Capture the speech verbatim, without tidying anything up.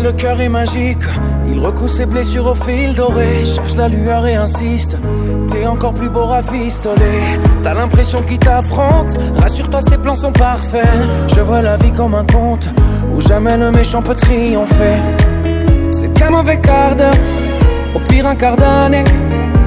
vrai le cœur est magique. Il recoue ses blessures au fil doré. Cherche la lueur et insiste. T'es encore plus beau rafistolé. T'as l'impression qu'il t'affronte. Rassure-toi, ses plans sont parfaits. Je vois la vie comme un conte où jamais le méchant peut triompher. C'est qu'un mauvais quart d'heure, au pire un quart d'année.